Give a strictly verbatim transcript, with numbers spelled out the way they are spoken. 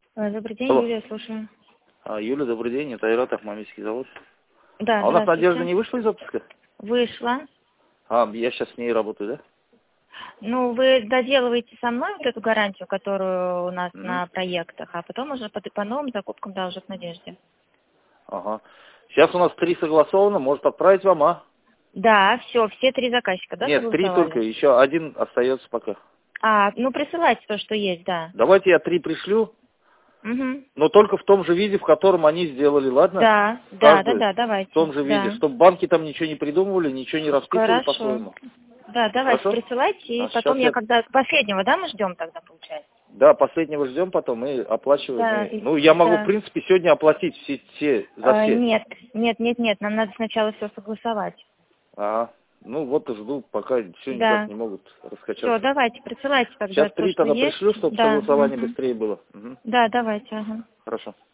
А, Добрый день, Алло. Юлия, слушаю. А, Юля, добрый день, это Айрат Ахмамийский завод. Да, А у нас здравствуйте. Надежда не вышла из отпуска? Вышла. А, я сейчас с ней работаю, да? Ну, вы доделываете со мной вот эту гарантию, которую у нас Угу. на проектах, а потом уже по, по новым закупкам, да, уже к Надежде. Ага. Сейчас у нас три согласовано, может отправить вам, а? Да, все, все три заказчика, да, Нет, три согласовали? только, еще один остается пока. А, ну, присылайте то, что есть, да. Давайте я три пришлю, Угу. но только в том же виде, в котором они сделали, ладно? Да, да, да, Каждую да, в давайте, том же виде, да. чтобы банки там ничего не придумывали, ничего не расписывали Хорошо. по-своему. Да, давайте, Хорошо? присылайте, и А потом сейчас я я... когда... Последнего, да, мы ждем тогда, получается? Да, последнего ждем потом и оплачиваем. Да, И... и- Ну, я могу, в да. принципе, сегодня оплатить все, все за Э, все. нет, нет, нет, нет, нам надо сначала все согласовать. Ага. Ну вот и жду, пока все никак Да. не могут Все, раскачаться. давайте, присылайте тогда Сейчас то, три что тогда есть. пришлю, чтобы Да, согласование мгм. быстрее было. Мгм. Да, давайте, ага. Хорошо.